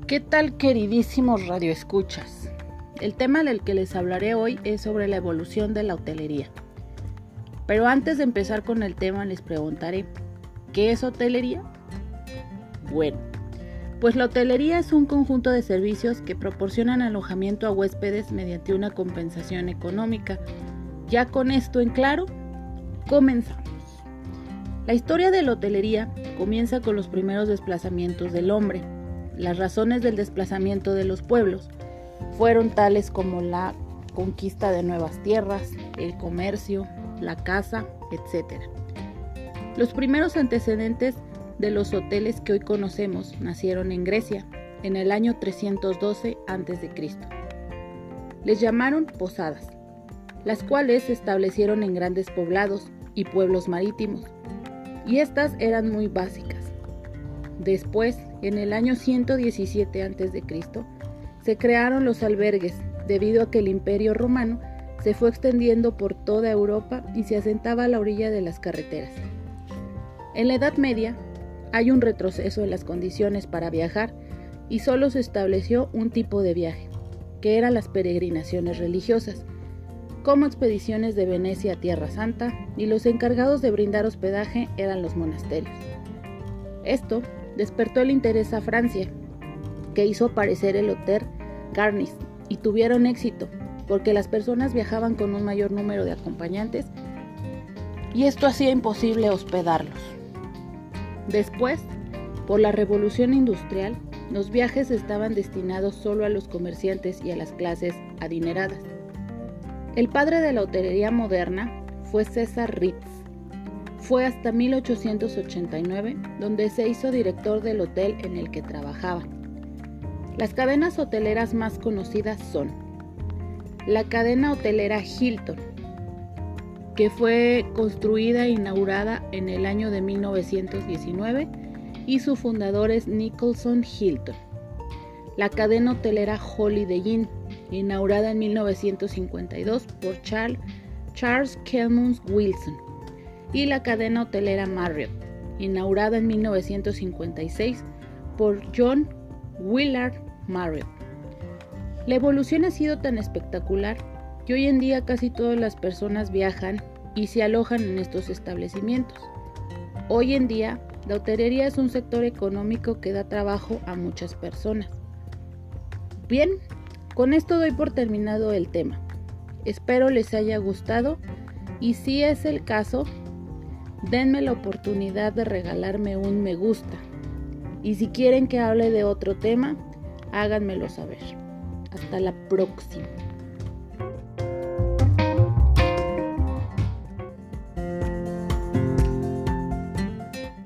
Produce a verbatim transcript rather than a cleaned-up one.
¿Qué tal, queridísimos radioescuchas? El tema del que les hablaré hoy es sobre la evolución de la hotelería. Pero antes de empezar con el tema les preguntaré, ¿qué es hotelería? Bueno, pues la hotelería es un conjunto de servicios que proporcionan alojamiento a huéspedes mediante una compensación económica. Ya con esto en claro, comenzamos. La historia de la hotelería comienza con los primeros desplazamientos del hombre. Las razones del desplazamiento de los pueblos fueron tales como la conquista de nuevas tierras, el comercio, la caza, etcétera. Los primeros antecedentes de los hoteles que hoy conocemos nacieron en Grecia, en el año trescientos doce antes de Cristo. Les llamaron posadas, las cuales se establecieron en grandes poblados y pueblos marítimos, y estas eran muy básicas. Después, en el año ciento diecisiete antes de Cristo, se crearon los albergues, debido a que el Imperio Romano se fue extendiendo por toda Europa y se asentaba a la orilla de las carreteras. En la Edad Media, hay un retroceso en las condiciones para viajar y solo se estableció un tipo de viaje, que eran las peregrinaciones religiosas, como expediciones de Venecia a Tierra Santa, y los encargados de brindar hospedaje eran los monasterios. Esto despertó el interés a Francia, que hizo aparecer el Hotel Garnis, y tuvieron éxito, porque las personas viajaban con un mayor número de acompañantes, y esto hacía imposible hospedarlos. Después, por la Revolución Industrial, los viajes estaban destinados solo a los comerciantes y a las clases adineradas. El padre de la hotelería moderna fue César Ritz. Fue hasta mil ochocientos ochenta y nueve donde se hizo director del hotel en el que trabajaba. Las cadenas hoteleras más conocidas son la cadena hotelera Hilton, que fue construida e inaugurada en el año de mil novecientos diecinueve y su fundador es Nicholson Hilton. La cadena hotelera Holiday Inn, inaugurada en mil novecientos cincuenta y dos por Charles, Charles Clemons Wilson. Y la cadena hotelera Marriott, inaugurada en mil novecientos cincuenta y seis por John Willard Marriott. La evolución ha sido tan espectacular que hoy en día casi todas las personas viajan y se alojan en estos establecimientos. Hoy en día, la hotelería es un sector económico que da trabajo a muchas personas. Bien, con esto doy por terminado el tema. Espero les haya gustado y si es el caso, denme la oportunidad de regalarme un me gusta. Y si quieren que hable de otro tema, háganmelo saber. Hasta la próxima.